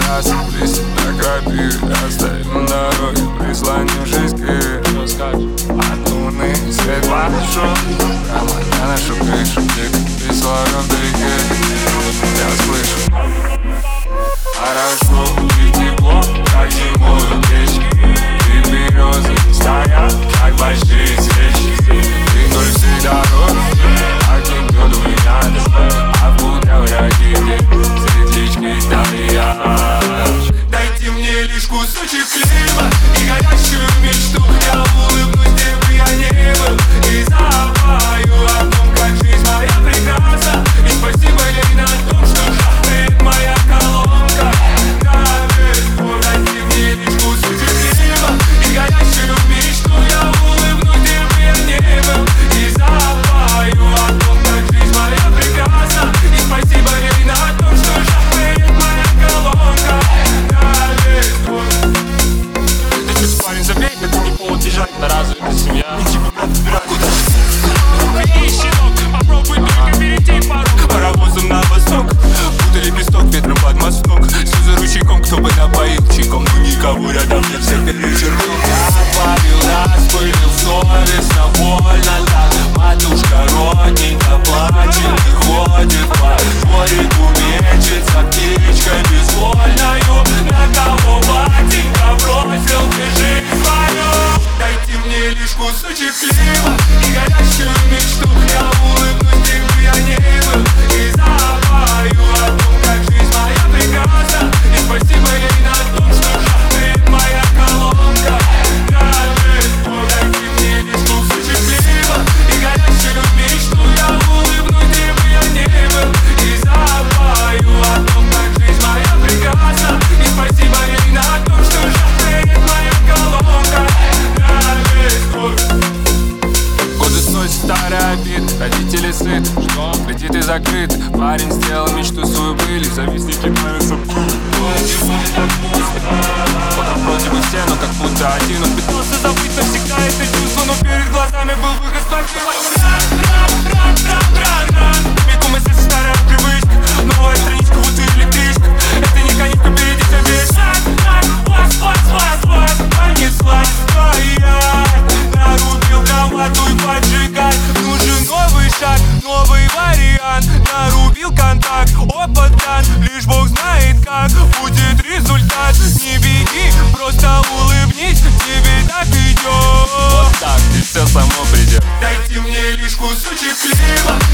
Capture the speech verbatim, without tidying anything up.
Расцеплись до крапивы, оставим на дороге, прислонившись к от луны свет пошел прямо на нашу крышу, где кислород вдалеке я слышу. Хорошо и тепло, как зимой вечер, и березы стоят, как большие свечи. Ты вдоль всей дороги, как меду и надо, а в путях ракеты, светлячки стоят. Дайте мне лишь кусочек хлеба и горящую мечту. Я улыбнусь, где бы я не был, и запою о том, как жизнь моя прекрасна. И спасибо ей на том, что жахнет моя колонка. Дайте мне лишь кусочек хлеба и горящую мечту. Я улыбнусь, где бы я не был, и запою о том, как жизнь моя прекрасна. И спасибо ей на том, что жахнет моя колонка. Ты что, парень, забей, это не повод бежать, на разве это семья? Ничего, брат, выбирай куда. Эй, щенок, попробуй только перейти порог. Паровозом на восток, будто лепесток ветром под мосток. Все за ручейком, кто бы напоил чайком, но никого рядом нет, всех перечеркнул. Я парил, распылил, совестно, больно так. Матушка родненько плачет и ходит по дворику, мечется птичкой безвольною. На кого батенька бросил ты жизнь свою? Дайте мне лишь кусочек хлеба и горящую мечту. Я улыбнусь, где бы я не был, и запою о том, как жизнь моя прекрасна. И спасибо ей на том, что жахнет моя колонка. Дайте мне лишь кусочек хлеба и горящую мечту. Я улыбнусь, где бы я не был, и запою о том, как жизнь моя прекрасна. И спасибо ей на том, что жахнет моя колонка. Годы сносят старый обид, родители сыты, что? Кредиты закрыты, парень сделал мечту свою быль, завистники нравятся пыль. Потом вроде бы все, но как будто один. Он пытался забыть навсегда это чувство, но перед глазами был выход с квартиры. Ран-ран-ран-ран-ран. Веку мысли старая привычка, новая страничка, вот и электричка. Это не конька, впереди вся вечность. Вас-вас-вас-вас, понеслась стоять. Нарубил громаду и поджигать. Нужен новый шаг, новый вариант. Нарубил контакт, опыт дан. Лишь Бог знает, как будет результат. Не беги, просто улыбнись, тебе так идет. Вот так, и все само придет. Дайте мне лишь кусочек хлеба